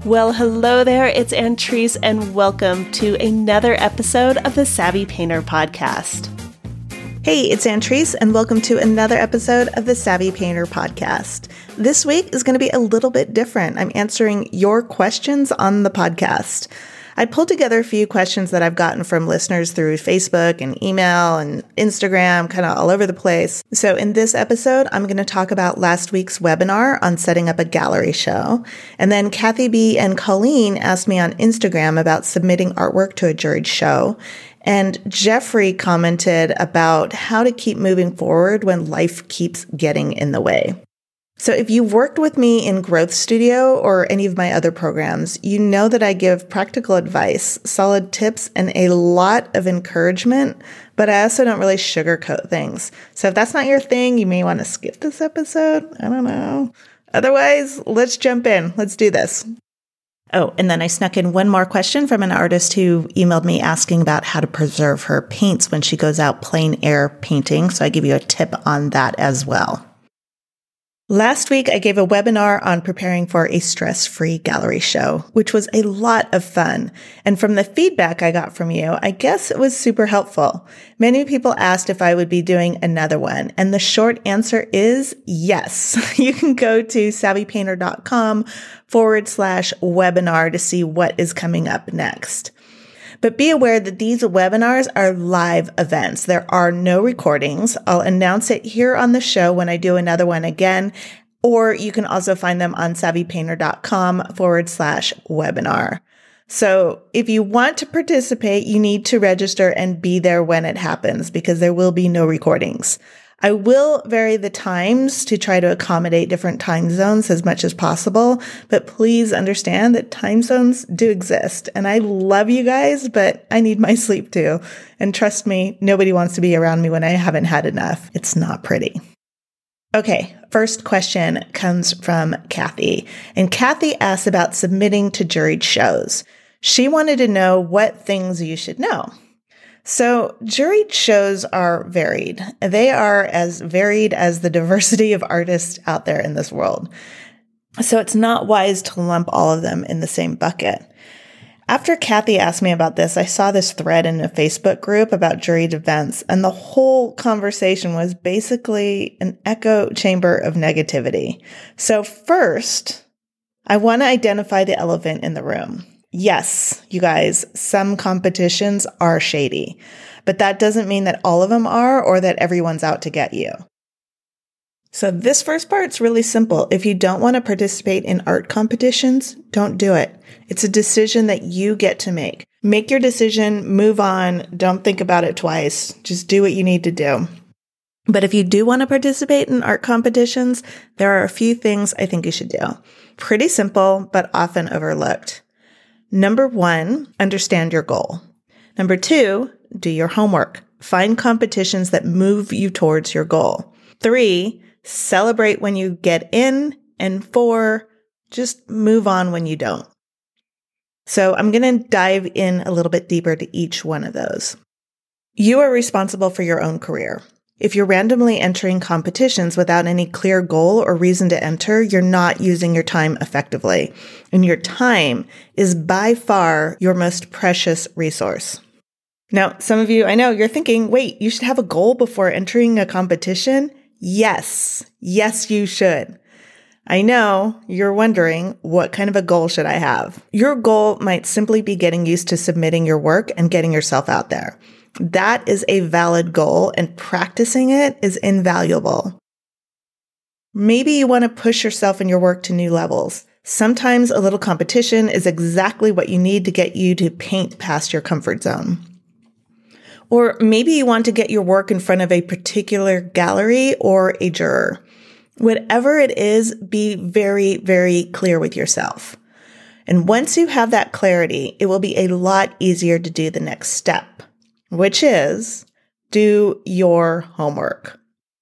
Well, hello there, it's Antrese, and welcome to another episode of the Savvy Painter Podcast. Hey, it's Antrese, and welcome to another episode of the Savvy Painter Podcast. This week is going to be a little bit different. I'm answering your questions on the podcast. I pulled together a few questions that I've gotten from listeners through Facebook and email and Instagram, kind of all over the place. So in this episode, I'm going to talk about last week's webinar on setting up a gallery show. And then Kathy B and Colleen asked me on Instagram about submitting artwork to a juried show. And Jeffrey commented about how to keep moving forward when life keeps getting in the way. So if you've worked with me in Growth Studio or any of my other programs, you know that I give practical advice, solid tips, and a lot of encouragement, but I also don't really sugarcoat things. So if that's not your thing, you may want to skip this episode. I don't know. Otherwise, let's jump in. Let's do this. Oh, and then I snuck in one more question from an artist who emailed me asking about how to preserve her paints when she goes out plein air painting. So I give you a tip on that as well. Last week, I gave a webinar on preparing for a stress-free gallery show, which was a lot of fun. And from the feedback I got from you, I guess it was super helpful. Many people asked if I would be doing another one. And the short answer is yes. You can go to savvypainter.com/webinar to see what is coming up next. But be aware that these webinars are live events. There are no recordings. I'll announce it here on the show when I do another one again, or you can also find them on savvypainter.com/webinar. So if you want to participate, you need to register and be there when it happens because there will be no recordings. I will vary the times to try to accommodate different time zones as much as possible, but please understand that time zones do exist. And I love you guys, but I need my sleep too. And trust me, nobody wants to be around me when I haven't had enough. It's not pretty. Okay, first question comes from Kathy. And Kathy asked about submitting to juried shows. She wanted to know what things you should know. So juried shows are varied. They are as varied as the diversity of artists out there in this world. So it's not wise to lump all of them in the same bucket. After Kathy asked me about this, I saw this thread in a Facebook group about juried events, and the whole conversation was basically an echo chamber of negativity. So first, I want to identify the elephant in the room. Yes, you guys, some competitions are shady, but that doesn't mean that all of them are or that everyone's out to get you. So this first part's really simple. If you don't want to participate in art competitions, don't do it. It's a decision that you get to make. Make your decision, move on, don't think about it twice. Just do what you need to do. But if you do want to participate in art competitions, there are a few things I think you should do. Pretty simple, but often overlooked. Number 1, understand your goal. Number 2, do your homework. Find competitions that move you towards your goal. 3, celebrate when you get in. And 4, just move on when you don't. So I'm going to dive in a little bit deeper to each one of those. You are responsible for your own career. If you're randomly entering competitions without any clear goal or reason to enter, you're not using your time effectively. And your time is by far your most precious resource. Now, some of you, I know you're thinking, wait, you should have a goal before entering a competition? Yes, you should. I know you're wondering, what kind of a goal should I have? Your goal might simply be getting used to submitting your work and getting yourself out there. That is a valid goal, and practicing it is invaluable. Maybe you want to push yourself and your work to new levels. Sometimes a little competition is exactly what you need to get you to paint past your comfort zone. Or maybe you want to get your work in front of a particular gallery or a juror. Whatever it is, be very, very clear with yourself. And once you have that clarity, it will be a lot easier to do the next step, which is do your homework.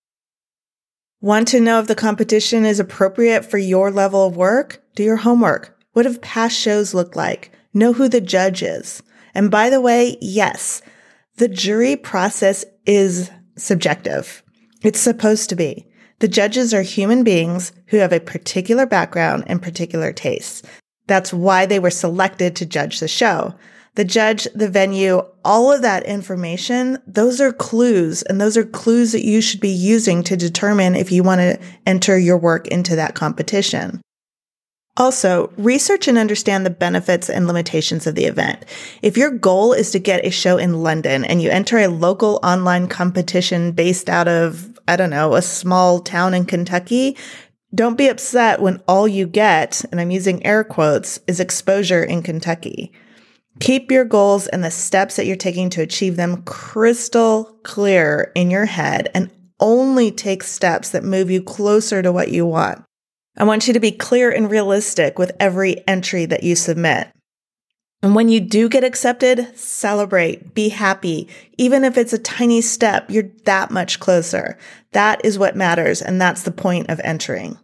Want to know if the competition is appropriate for your level of work? Do your homework. What have past shows looked like? Know who the judge is. And by the way, yes, the jury process is subjective. It's supposed to be. The judges are human beings who have a particular background and particular tastes. That's why they were selected to judge the show. The judge, the venue, all of that information, those are clues, and those are clues that you should be using to determine if you want to enter your work into that competition. Also, research and understand the benefits and limitations of the event. If your goal is to get a show in London and you enter a local online competition based out of, a small town in Kentucky, don't be upset when all you get, and I'm using air quotes, is exposure in Kentucky. Keep your goals and the steps that you're taking to achieve them crystal clear in your head, and only take steps that move you closer to what you want. I want you to be clear and realistic with every entry that you submit. And when you do get accepted, celebrate, be happy. Even if it's a tiny step, you're that much closer. That is what matters, and that's the point of entering.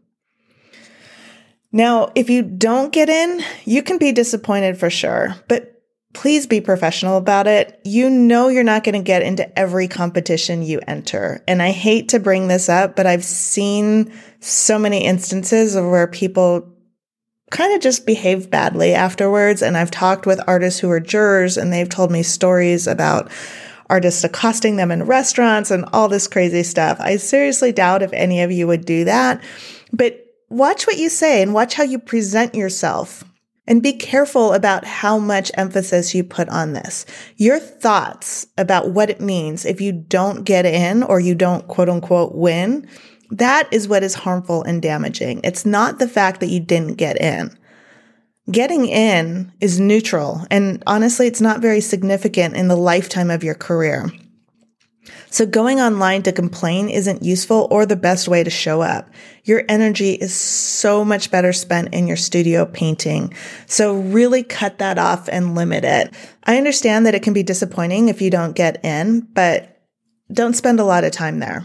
Now, if you don't get in, you can be disappointed for sure, but please be professional about it. You know you're not going to get into every competition you enter. And I hate to bring this up, but I've seen so many instances of where people kind of just behave badly afterwards. And I've talked with artists who are jurors, and they've told me stories about artists accosting them in restaurants and all this crazy stuff. I seriously doubt if any of you would do that. But watch what you say and watch how you present yourself. And be careful about how much emphasis you put on this. Your thoughts about what it means if you don't get in or you don't quote unquote win, that is what is harmful and damaging. It's not the fact that you didn't get in. Getting in is neutral, and honestly, it's not very significant in the lifetime of your career. So going online to complain isn't useful or the best way to show up. Your energy is so much better spent in your studio painting. So really cut that off and limit it. I understand that it can be disappointing if you don't get in, but don't spend a lot of time there.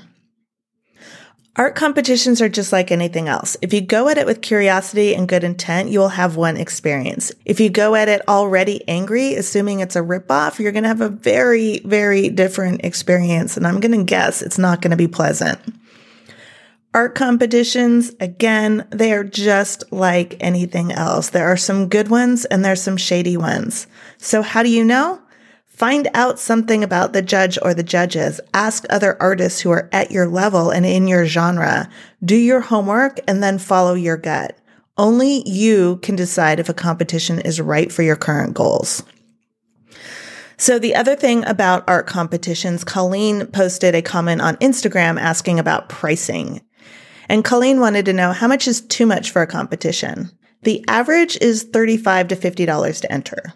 Art competitions are just like anything else. If you go at it with curiosity and good intent, you will have one experience. If you go at it already angry, assuming it's a ripoff, you're going to have a very, very different experience. And I'm going to guess it's not going to be pleasant. Art competitions, again, they are just like anything else. There are some good ones and there's some shady ones. So how do you know? Find out something about the judge or the judges. Ask other artists who are at your level and in your genre. Do your homework and then follow your gut. Only you can decide if a competition is right for your current goals. So the other thing about art competitions, Colleen posted a comment on Instagram asking about pricing. And Colleen wanted to know how much is too much for a competition. The average is $35 to $50 to enter.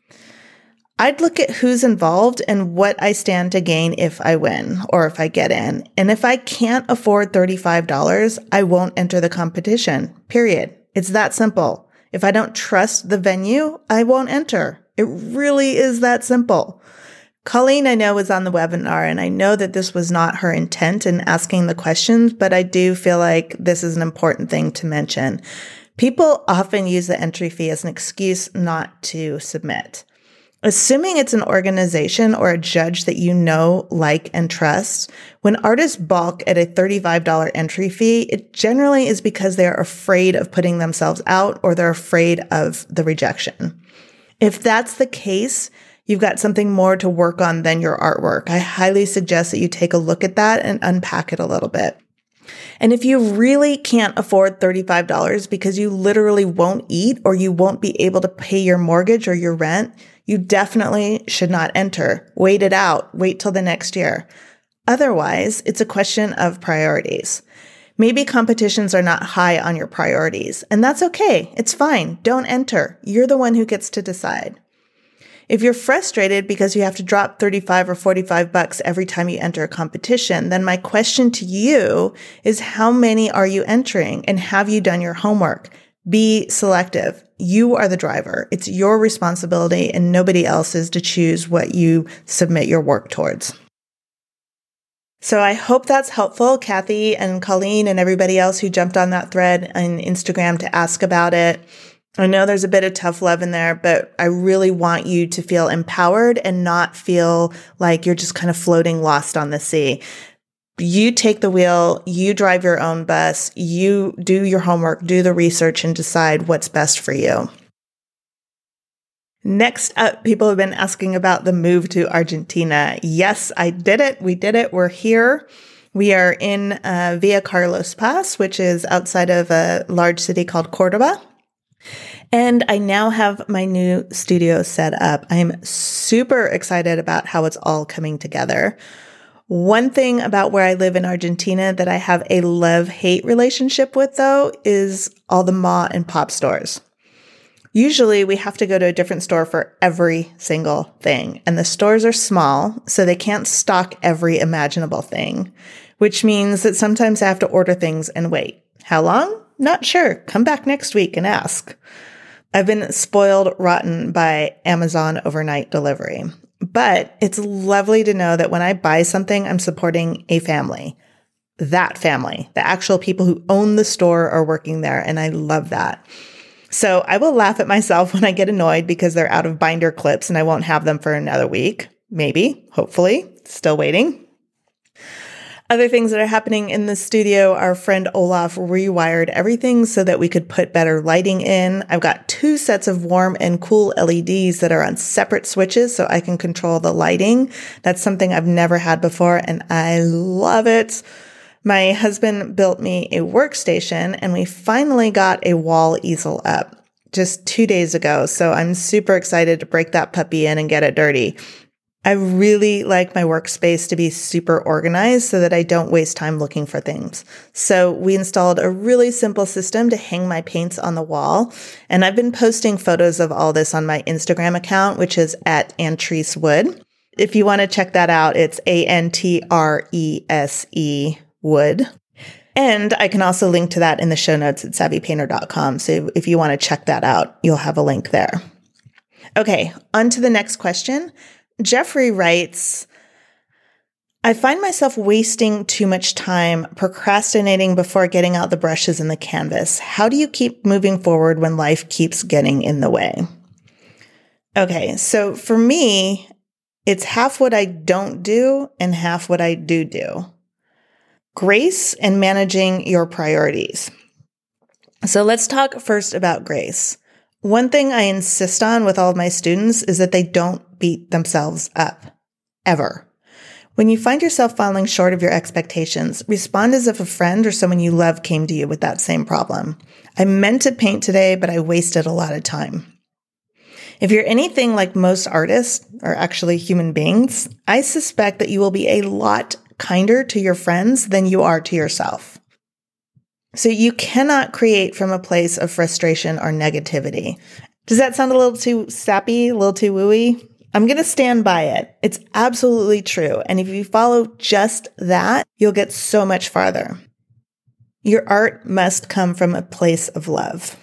I'd look at who's involved and what I stand to gain if I win or if I get in. And if I can't afford $35, I won't enter the competition, period. It's that simple. If I don't trust the venue, I won't enter. It really is that simple. Colleen, I know, was on the webinar, and I know that this was not her intent in asking the questions, but I do feel like this is an important thing to mention. People often use the entry fee as an excuse not to submit. Assuming it's an organization or a judge that you know, like, and trust, when artists balk at a $35 entry fee, it generally is because they're afraid of putting themselves out or they're afraid of the rejection. If that's the case, you've got something more to work on than your artwork. I highly suggest that you take a look at that and unpack it a little bit. And if you really can't afford $35 because you literally won't eat or you won't be able to pay your mortgage or your rent, you definitely should not enter. Wait it out. Wait till the next year. Otherwise, it's a question of priorities. Maybe competitions are not high on your priorities, and that's okay. It's fine. Don't enter. You're the one who gets to decide. If you're frustrated because you have to drop $35 or $45 every time you enter a competition, then my question to you is how many are you entering and have you done your homework? Be selective. You are the driver. It's your responsibility and nobody else's to choose what you submit your work towards. So I hope that's helpful, Kathy and Colleen and everybody else who jumped on that thread on Instagram to ask about it. I know there's a bit of tough love in there, but I really want you to feel empowered and not feel like you're just kind of floating lost on the sea. You take the wheel, you drive your own bus, you do your homework, do the research, and decide what's best for you. Next up, people have been asking about the move to Argentina. Yes, I did it. We did it. We're here. We are in Villa Carlos Paz, which is outside of a large city called Cordoba. And I now have my new studio set up. I'm super excited about how it's all coming together. One thing about where I live in Argentina that I have a love-hate relationship with, though, is all the ma and pop stores. Usually we have to go to a different store for every single thing, and the stores are small, so they can't stock every imaginable thing, which means that sometimes I have to order things and wait. How long? Not sure. Come back next week and ask. I've been spoiled rotten by Amazon overnight delivery, but it's lovely to know that when I buy something, I'm supporting a family. That family, the actual people who own the store are working there, and I love that. So I will laugh at myself when I get annoyed because they're out of binder clips and I won't have them for another week. Maybe, hopefully, still waiting. Other things that are happening in the studio, our friend Olaf rewired everything so that we could put better lighting in. I've got 2 sets of warm and cool LEDs that are on separate switches so I can control the lighting. That's something I've never had before and I love it. My husband built me a workstation and we finally got a wall easel up just 2 days ago. So I'm super excited to break that puppy in and get it dirty. I really like my workspace to be super organized so that I don't waste time looking for things. So we installed a really simple system to hang my paints on the wall. And I've been posting photos of all this on my Instagram account, which is @Antrese Wood. If you want to check that out, it's ANTRESE Wood. And I can also link to that in the show notes at savvypainter.com. So if you want to check that out, you'll have a link there. Okay, on to the next question. Jeffrey writes, I find myself wasting too much time procrastinating before getting out the brushes and the canvas. How do you keep moving forward when life keeps getting in the way? Okay, so for me, it's half what I don't do and half what I do. Grace and managing your priorities. So let's talk first about grace. One thing I insist on with all of my students is that they don't beat themselves up, ever. When you find yourself falling short of your expectations, respond as if a friend or someone you love came to you with that same problem. I meant to paint today, but I wasted a lot of time. If you're anything like most artists, or actually human beings, I suspect that you will be a lot kinder to your friends than you are to yourself. So you cannot create from a place of frustration or negativity. Does that sound a little too sappy, a little too wooey? I'm going to stand by it. It's absolutely true. And if you follow just that, you'll get so much farther. Your art must come from a place of love.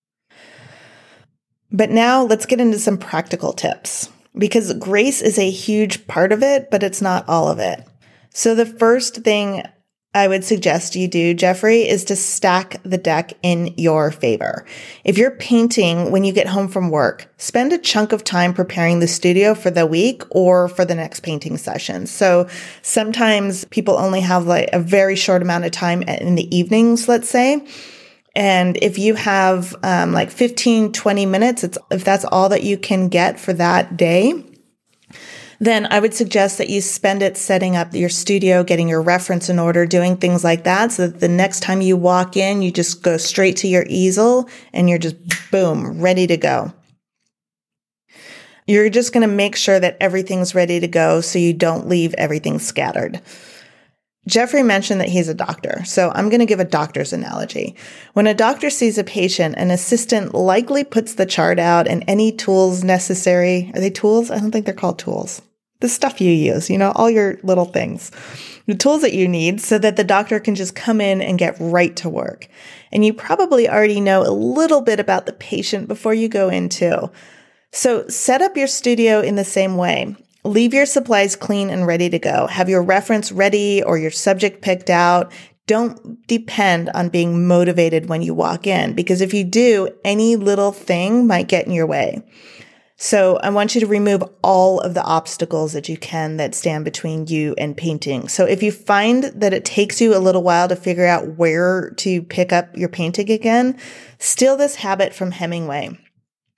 But now let's get into some practical tips, because grace is a huge part of it, but it's not all of it. So the first thing I would suggest you do, Jeffrey, is to stack the deck in your favor. If you're painting when you get home from work, spend a chunk of time preparing the studio for the week or for the next painting session. So sometimes people only have like a very short amount of time in the evenings, let's say. And if you have like 15, 20 minutes, if that's all that you can get for that day, then I would suggest that you spend it setting up your studio, getting your reference in order, doing things like that, so that the next time you walk in, you just go straight to your easel and you're just, boom, ready to go. You're just going to make sure that everything's ready to go so you don't leave everything scattered. Jeffrey mentioned that he's a doctor, so I'm going to give a doctor's analogy. When a doctor sees a patient, an assistant likely puts the chart out and any tools necessary. Are they tools? I don't think they're called tools. The stuff you use, all your little things, the tools that you need so that the doctor can just come in and get right to work. And you probably already know a little bit about the patient before you go in too. So set up your studio in the same way. Leave your supplies clean and ready to go. Have your reference ready or your subject picked out. Don't depend on being motivated when you walk in, because if you do, any little thing might get in your way. So I want you to remove all of the obstacles that you can that stand between you and painting. So if you find that it takes you a little while to figure out where to pick up your painting again, steal this habit from Hemingway.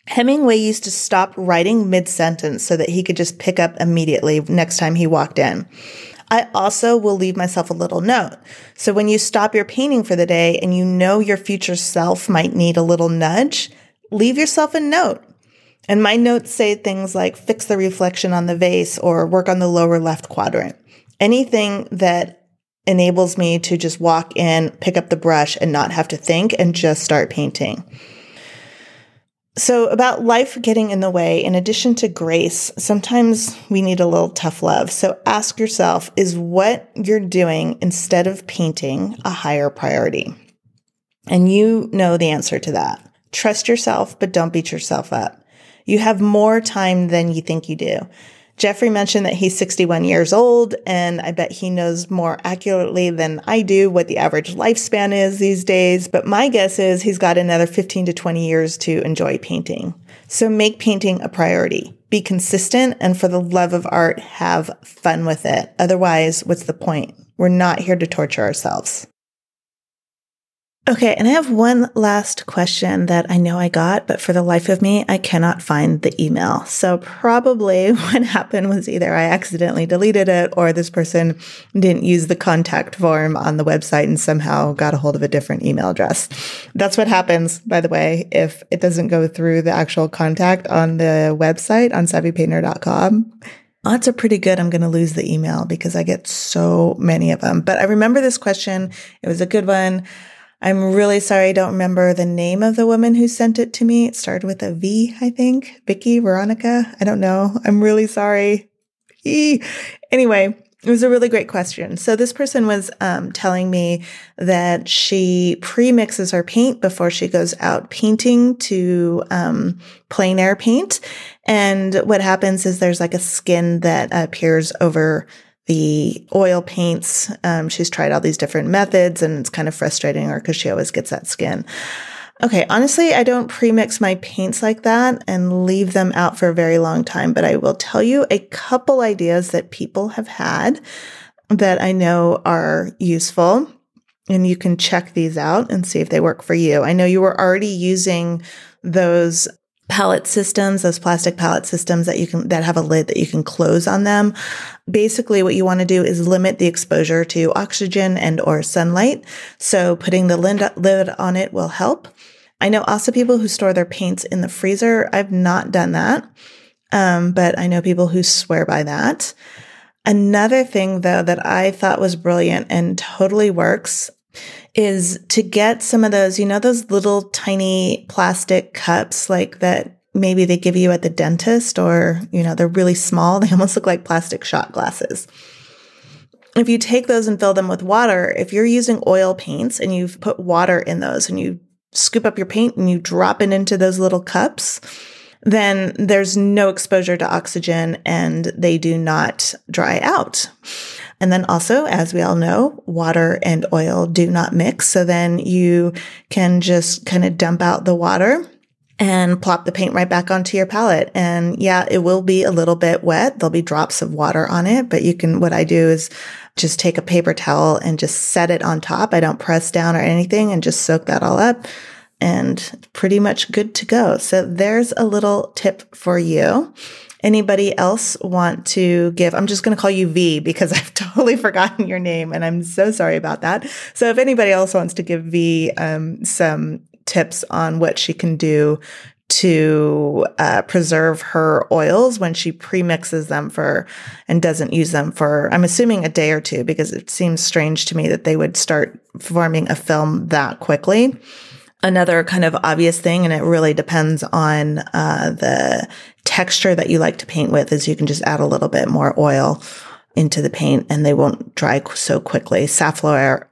Hemingway used to stop writing mid-sentence so that he could just pick up immediately next time he walked in. I also will leave myself a little note. So when you stop your painting for the day and you know your future self might need a little nudge, leave yourself a note. And my notes say things like fix the reflection on the vase or work on the lower left quadrant. Anything that enables me to just walk in, pick up the brush and not have to think and just start painting. So about life getting in the way, in addition to grace, sometimes we need a little tough love. So ask yourself, is what you're doing instead of painting a higher priority? And you know the answer to that. Trust yourself, but don't beat yourself up. You have more time than you think you do. Jeffrey mentioned that he's 61 years old, and I bet he knows more accurately than I do what the average lifespan is these days. But my guess is he's got another 15 to 20 years to enjoy painting. So make painting a priority. Be consistent, and for the love of art, have fun with it. Otherwise, what's the point? We're not here to torture ourselves. Okay, and I have one last question that I know I got, but for the life of me, I cannot find the email. So probably what happened was either I accidentally deleted it or this person didn't use the contact form on the website and somehow got a hold of a different email address. That's what happens, by the way, if it doesn't go through the actual contact on the website on savvypainter.com. Odds are pretty good I'm going to lose the email because I get so many of them. But I remember this question. It was a good one. I'm really sorry I don't remember the name of the woman who sent it to me. It started with a V, I think. Vicky, Veronica. I don't know. I'm really sorry. Anyway, it was a really great question. So this person was telling me that she pre-mixes her paint before she goes out painting to plein air paint. And what happens is there's like a skin that appears over the oil paints. She's tried all these different methods and it's kind of frustrating her because she always gets that skin. Okay, honestly, I don't pre-mix my paints like that and leave them out for a very long time, but I will tell you a couple ideas that people have had that I know are useful, and you can check these out and see if they work for you. I know you were already using those palette systems, those plastic palette systems that have a lid that you can close on them. Basically, what you want to do is limit the exposure to oxygen and or sunlight. So putting the lid on it will help. I know also people who store their paints in the freezer. I've not done that, but I know people who swear by that. Another thing, though, that I thought was brilliant and totally works is to get some of those, those little tiny plastic cups like that maybe they give you at the dentist, or, they're really small. They almost look like plastic shot glasses. If you take those and fill them with water, if you're using oil paints and you've put water in those and you scoop up your paint and you drop it into those little cups, then there's no exposure to oxygen and they do not dry out. And then also, as we all know, water and oil do not mix. So then you can just kind of dump out the water and plop the paint right back onto your palette. And yeah, it will be a little bit wet. There'll be drops of water on it, but what I do is just take a paper towel and just set it on top. I don't press down or anything and just soak that all up, and pretty much good to go. So there's a little tip for you. Anybody else want to give? I'm just going to call you V because I've totally forgotten your name and I'm so sorry about that. So if anybody else wants to give V some tips on what she can do to preserve her oils when she pre-mixes them and doesn't use them for, I'm assuming, a day or two, because it seems strange to me that they would start forming a film that quickly. Another kind of obvious thing, and it really depends on the texture that you like to paint with, is you can just add a little bit more oil into the paint and they won't dry so quickly. Safflower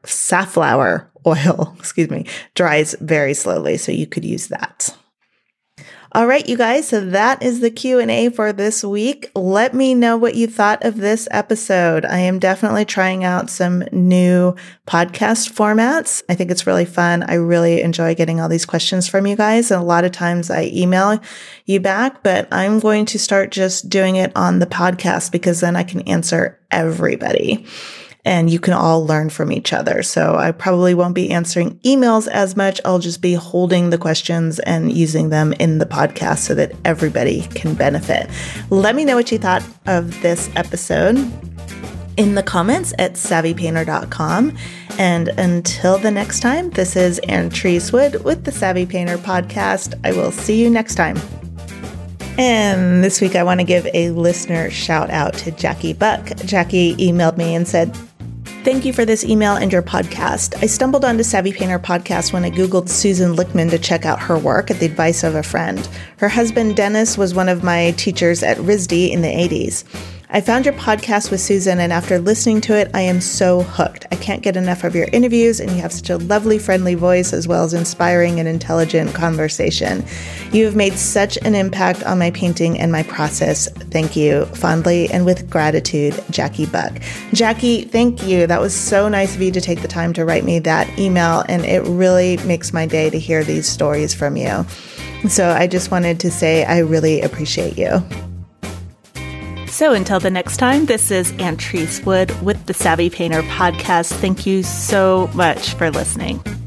oil, dries very slowly, so you could use that. All right, you guys, so that is the Q&A for this week. Let me know what you thought of this episode. I am definitely trying out some new podcast formats. I think it's really fun. I really enjoy getting all these questions from you guys. And a lot of times I email you back, but I'm going to start just doing it on the podcast because then I can answer everybody. and you can all learn from each other. So I probably won't be answering emails as much. I'll just be holding the questions and using them in the podcast so that everybody can benefit. Let me know what you thought of this episode in the comments at savvypainter.com. And until the next time, this is Ann Treeswood with the Savvy Painter Podcast. I will see you next time. And this week I want to give a listener shout out to Jackie Buck. Jackie emailed me and said, "Thank you for this email and your podcast. I stumbled onto Savvy Painter Podcast when I Googled Susan Lichtman to check out her work at the advice of a friend. Her husband, Dennis, was one of my teachers at RISD in the 80s. I found your podcast with Susan, and after listening to it, I am so hooked. I can't get enough of your interviews, and you have such a lovely, friendly voice as well as inspiring and intelligent conversation. You have made such an impact on my painting and my process. Thank you. Fondly and with gratitude, Jackie Buck." Jackie, thank you. That was so nice of you to take the time to write me that email, and it really makes my day to hear these stories from you. So I just wanted to say I really appreciate you. So until the next time, this is Ann Treeswood with the Savvy Painter Podcast. Thank you so much for listening.